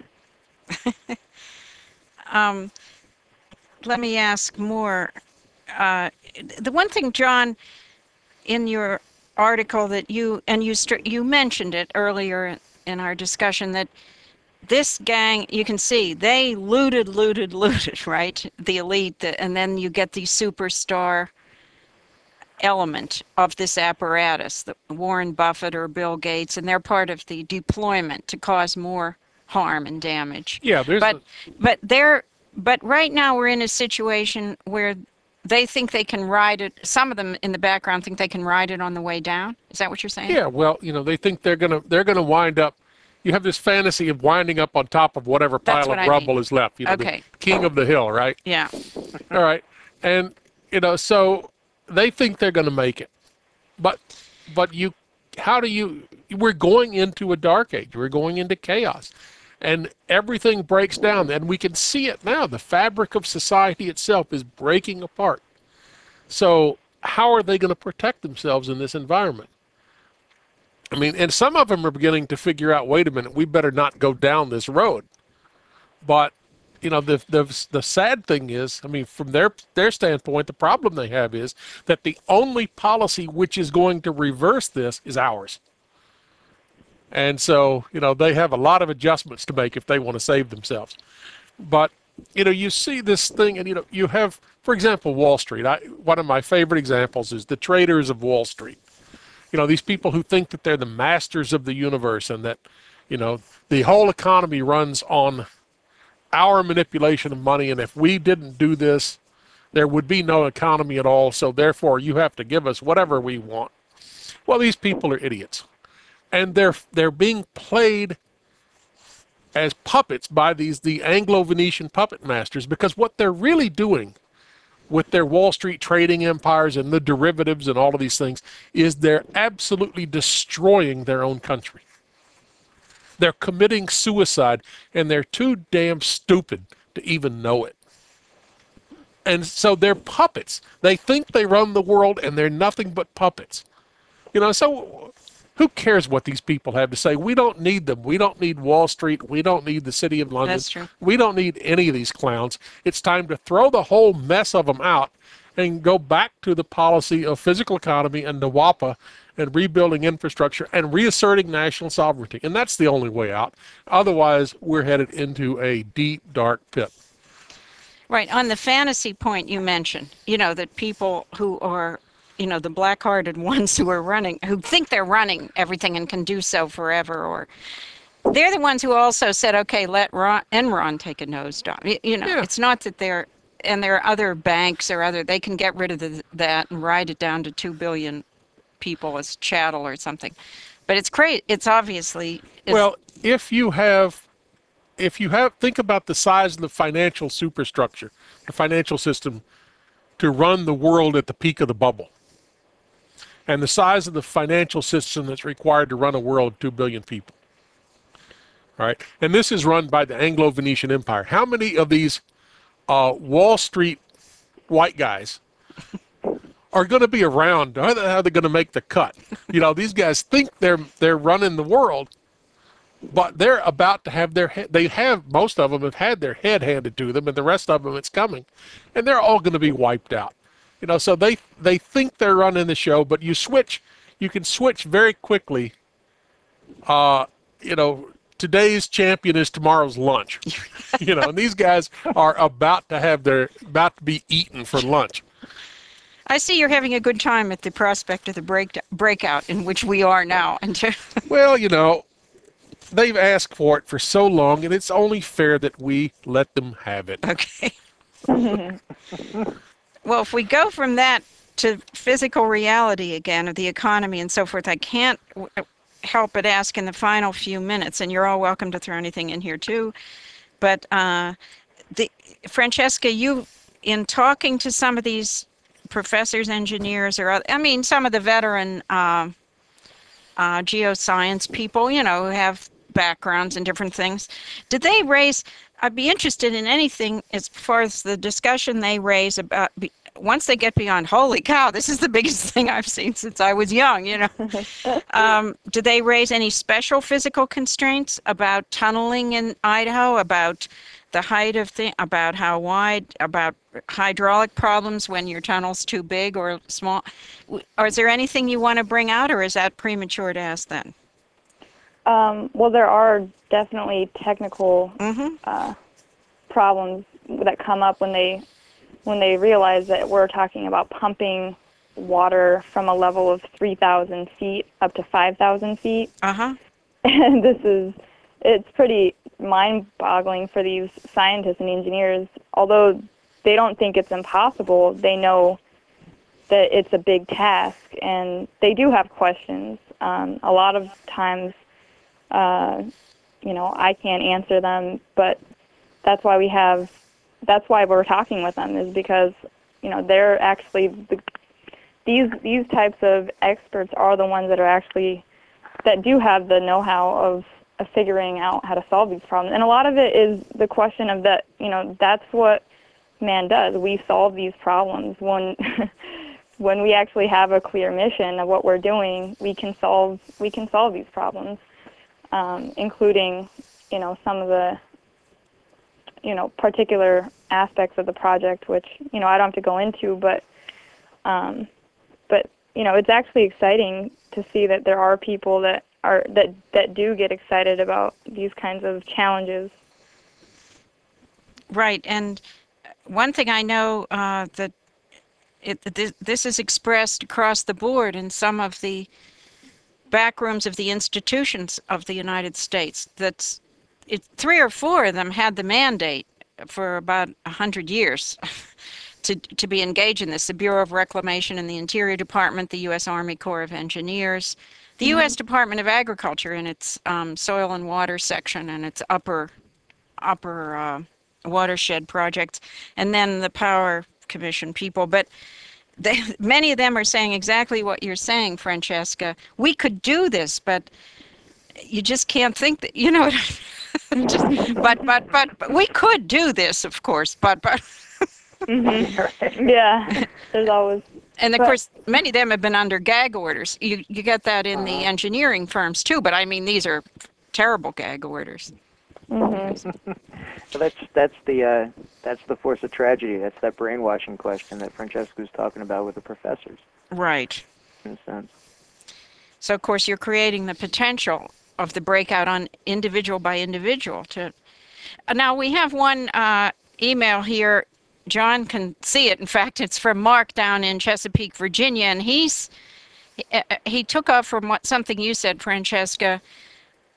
Um, let me ask more. Uh, the one thing, John, in your article that you, and you str- you mentioned it earlier in our discussion, that this gang, you can see, they looted, looted, looted, right? The elite, the, and then you get the superstar element of this apparatus, the Warren Buffett or Bill Gates, and they're part of the deployment to cause more harm and damage. Yeah, there's But a- but they're but right now we're in a situation where they think they can ride it. Some of them in the background think they can ride it on the way down. Is that what you're saying? Yeah, well, you know, they think they're gonna they're gonna wind up. You have this fantasy of winding up on top of whatever That's pile what of I rubble mean. is left. You know, Okay. the king of the hill, right? Yeah. All right, and you know, so they think they're going to make it, but but you, how do you? We're going into a dark age. We're going into chaos, and everything breaks down, and we can see it now. The fabric of society itself is breaking apart. So how are they going to protect themselves in this environment? I mean, and some of them are beginning to figure out, wait a minute, we better not go down this road. But, you know, the the the sad thing is, I mean, from their their standpoint, the problem they have is that the only policy which is going to reverse this is ours. And so, you know, they have a lot of adjustments to make if they want to save themselves. But, you know, you see this thing, and, you know, you have, for example, Wall Street. I, one of my favorite examples is the traders of Wall Street. You know, these people who think that they're the masters of the universe and that, you know, the whole economy runs on our manipulation of money, and if we didn't do this, there would be no economy at all, so therefore you have to give us whatever we want. Well, these people are idiots. And they're they're being played as puppets by these the Anglo-Venetian puppet masters, because what they're really doing with their Wall Street trading empires and the derivatives and all of these things is they're absolutely destroying their own country. They're committing suicide, and they're too damn stupid to even know it. And so they're puppets. They think they run the world, and they're nothing but puppets. You know, so who cares what these people have to say? We don't need them. We don't need Wall Street. We don't need the City of London. That's true. We don't need any of these clowns. It's time to throw the whole mess of them out and go back to the policy of physical economy and NWAPA and rebuilding infrastructure and reasserting national sovereignty. And that's the only way out. Otherwise, we're headed into a deep, dark pit. Right. On the fantasy point you mentioned, you know, that people who are, you know, the black-hearted ones who are running, who think they're running everything and can do so forever, or they're the ones who also said, okay, let Ron, Enron take a nosedive. You, you know, Yeah. it's not that they're, and there are other banks or other, they can get rid of the, that and ride it down to two billion people as chattel or something. But it's great. It's obviously, it's, Well, if you have, if you have, think about the size of the financial superstructure, the financial system to run the world at the peak of the bubble, and the size of the financial system that's required to run a world of two billion people. All right. And this is run by the Anglo-Venetian Empire. How many of these uh, Wall Street white guys are going to be around? How are they going to make the cut? You know, these guys think they're they're running the world, but they're about to have their head. They have, most of them have had their head handed to them, and the rest of them it's coming, and they're all going to be wiped out. You know, so they they think they're running the show, but you switch, you can switch very quickly. Uh, you know, today's champion is tomorrow's lunch. You know, and these guys are about to have their about to be eaten for lunch. I see you're having a good time at the prospect of the break, breakout in which we are now. And to, Well, you know, they've asked for it for so long, and it's only fair that we let them have it. okay. Well, if we go from that to physical reality again of the economy and so forth, I can't w- help but ask in the final few minutes, and you're all welcome to throw anything in here too, but uh, the, Francesca, you, in talking to some of these professors, engineers, or other, I mean, some of the veteran uh, uh, geoscience people, you know, who have backgrounds in different things, did they raise, I'd be interested in anything as far as the discussion they raise about, be, once they get beyond, holy cow, this is the biggest thing I've seen since I was young, you know. um, do they raise any special physical constraints about tunneling in Idaho, about the height of the, about how wide, about hydraulic problems when your tunnel's too big or small? Or is there anything you want to bring out, or is that premature to ask then? Um, well, there are definitely technical Mm-hmm. uh, problems that come up when they when they realize that we're talking about pumping water from a level of three thousand feet up to five thousand feet. Uh-huh. And this is, it's pretty mind-boggling for these scientists and engineers. Although they don't think it's impossible, they know that it's a big task, and they do have questions. Um, a lot of times, uh, you know, I can't answer them, but that's why we have, that's why we're talking with them, is because, you know, they're actually, the, these these types of experts are the ones that are actually, that do have the know-how of, of figuring out how to solve these problems. And a lot of it is the question of that, you know, that's what man does. We solve these problems. When when we actually have a clear mission of what we're doing, we can solve we can solve these problems, um, including, you know, some of the, you know, particular aspects of the project, which, you know, I don't have to go into, but um, but you know, it's actually exciting to see that there are people that are that that do get excited about these kinds of challenges. Right, and one thing I know uh, that it, this, this is expressed across the board in some of the back rooms of the institutions of the United States. That's it, three or four of them had the mandate for about a hundred years to to be engaged in this. The Bureau of Reclamation in the Interior Department, the U S Army Corps of Engineers, the U S Department of Agriculture in its um, soil and water section and its upper upper uh, watershed projects, and then the Power Commission people. But they, many of them are saying exactly what you're saying, Francesca. We could do this, but you just can't think that, you know. just, but, but, but, but we could do this, of course. But, but. Mm-hmm. Yeah, there's always. And of But- course, many of them have been under gag orders. You you get that in the engineering firms too. But I mean, these are terrible gag orders. Mm-hmm. So that's that's the uh, that's the force of tragedy. That's that brainwashing question that Francesca was talking about with the professors, Right. in a sense. So of course, you're creating the potential of the breakout on individual by individual. To uh, now we have one uh, email here. John can see it. In fact, it's from Mark down in Chesapeake, Virginia, and he's he, uh, he took off from what something you said, Francesca,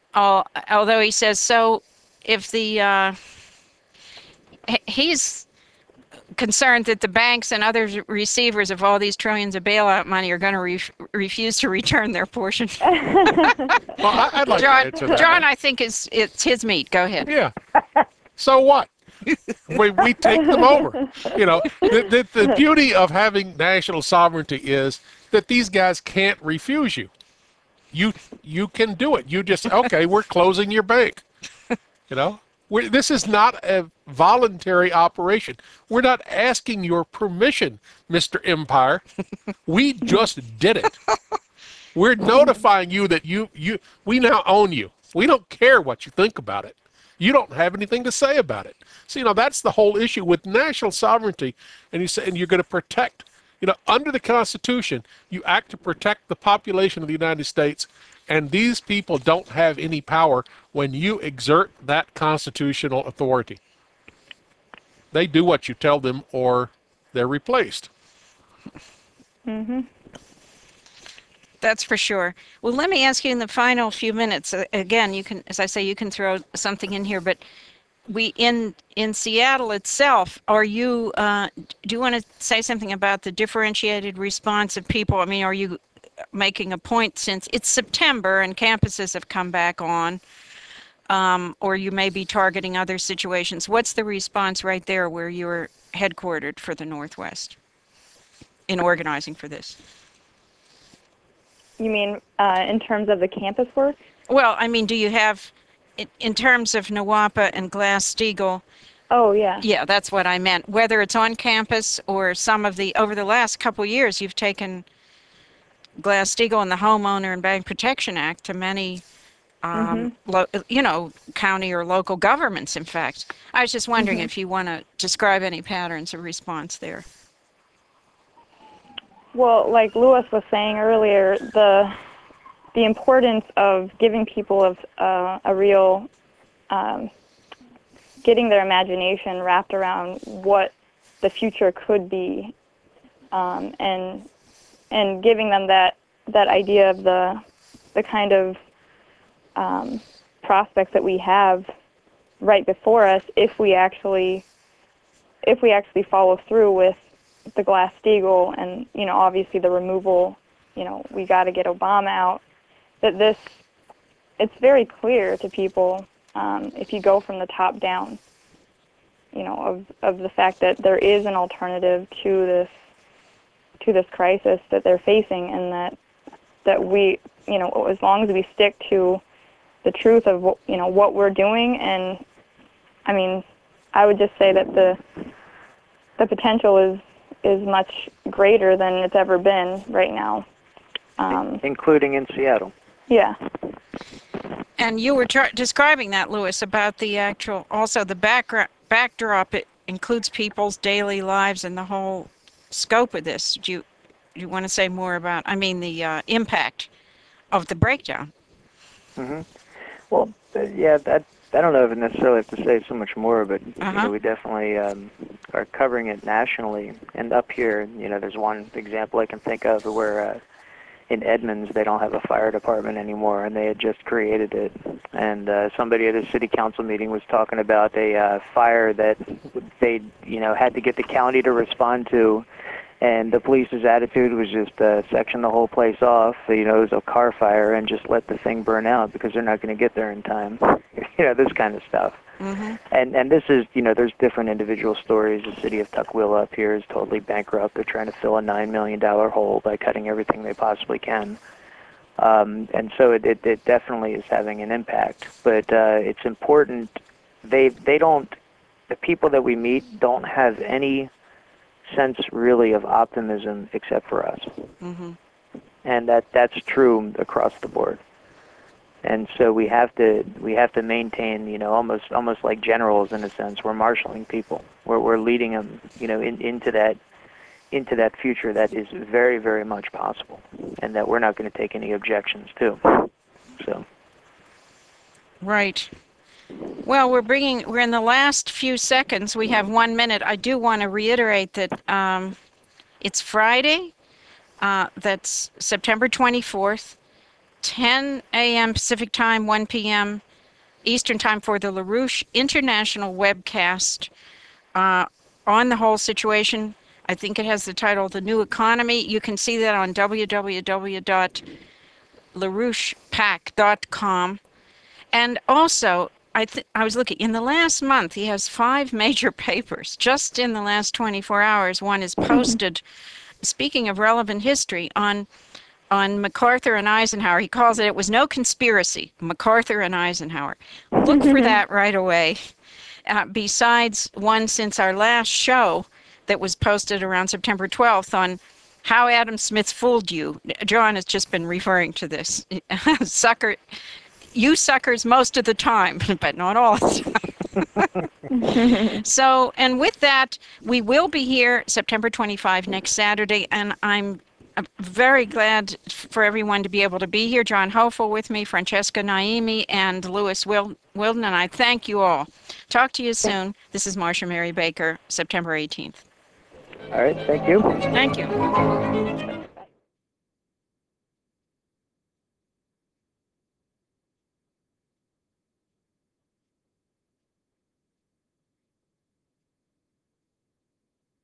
al- although he says so, if the uh, he- he's concerned that the banks and other receivers of all these trillions of bailout money are going to ref refuse to return their portion. Well, I, I'd like John, to answer that. John, I think is it's his meat. Go ahead. Yeah. So what? we, we take them over. You know, the, the, the beauty of having national sovereignty is that these guys can't refuse you. You you can do it. You just, okay, we're closing your bank. You know, we're, this is not a voluntary operation. We're not asking your permission, Mister Empire. We just did it. We're notifying you that you you we now own you. We don't care what you think about it. You don't have anything to say about it. So, you know, that's the whole issue with national sovereignty. And you say, and you're going to protect, you know, under the Constitution, you act to protect the population of the United States. And these people don't have any power when you exert that constitutional authority. They do what you tell them or they're replaced. Mm-hmm. That's for sure. Well, let me ask you in the final few minutes. Uh, again, you can, as I say, you can throw something in here. But we in in Seattle itself, are you? Uh, do you want to say something about the differentiated response of people? I mean, are you making a point since it's September and campuses have come back on, um, or you may be targeting other situations? What's the response right there where you're headquartered for the Northwest in organizing for this? You mean uh, in terms of the campus work? Well, I mean, do you have, in, in terms of Nawapa and Glass-Steagall, Oh, yeah. yeah, that's what I meant. Whether it's on campus or some of the, over the last couple of years, you've taken Glass-Steagall and the Homeowner and Bank Protection Act to many, um, Mm-hmm. lo, you know, county or local governments, in fact. I was just wondering Mm-hmm. if you want to describe any patterns of response there. Well, like Louis was saying earlier, the the importance of giving people of uh, a real, um, getting their imagination wrapped around what the future could be, um, and and giving them that that idea of the the kind of um, prospects that we have right before us if we actually if we actually follow through with the Glass-Steagall and, you know, obviously the removal, you know, we got to get Obama out, that this, it's very clear to people um, if you go from the top down, you know, of, of the fact that there is an alternative to this, to this crisis that they're facing, and that, that we, you know, as long as we stick to the truth of, what, you know, what we're doing, and, I mean, I would just say that the, the potential is, is much greater than it's ever been right now. Um, including in Seattle. yeah. And you were tra- describing that, Louis, about the actual, also the background, backdrop. It includes people's daily lives and the whole scope of this. Do you, do you want to say more about, I mean, the uh, impact of the breakdown? hmm Well, uh, yeah, that, I don't know if I necessarily have to say so much more, but Uh-huh. you know, we definitely um, are covering it nationally. And up here, you know, there's one example I can think of where uh, in Edmonds they don't have a fire department anymore, and they had just created it. And uh, somebody at a city council meeting was talking about a uh, fire that they, you know, had to get the county to respond to. And the police's attitude was just uh, section the whole place off, you know, it was a car fire, and just let the thing burn out because they're not going to get there in time. You know, this kind of stuff. Mm-hmm. And and this is, you know, there's different individual stories. The city of Tukwila up here is totally bankrupt. They're trying to fill a nine million dollars hole by cutting everything they possibly can. Um, and so it, it, it definitely is having an impact. But uh, it's important, they they don't, the people that we meet don't have any sense really of optimism except for us. Mm-hmm. And that that's true across the board. And so we have to we have to maintain, you know, almost almost like generals in a sense. We're marshaling people. We're we're leading them, you know, in, into that into that future that is very very much possible, and that we're not going to take any objections to. So. Right. Well, we're bringing, we're in the last few seconds. We have one minute. I do want to reiterate that um, it's Friday. Uh, that's September twenty-fourth. ten a m Pacific Time, one p m Eastern Time for the LaRouche International webcast uh, on the whole situation. I think it has the title The New Economy. You can see that on w w w dot larouche pac dot com. And also, I, th- I was looking, in the last month, he has five major papers. Just in the last twenty-four hours, one is posted, speaking of relevant history, on on MacArthur and Eisenhower. He calls it, it was no conspiracy, MacArthur and Eisenhower. Look for that right away. Uh, besides one since our last show that was posted around September twelfth on how Adam Smith fooled you. John has just been referring to this. Sucker, you suckers most of the time, but not all the time. So, and with that, we will be here September twenty-fifth next Saturday, and I'm I'm very glad for everyone to be able to be here. John Hofel with me, Francesca Naimi, and Lewis Wil- Wilden, and I thank you all. Talk to you soon. This is Marsha Mary Baker, September eighteenth. All right, thank you. Thank you.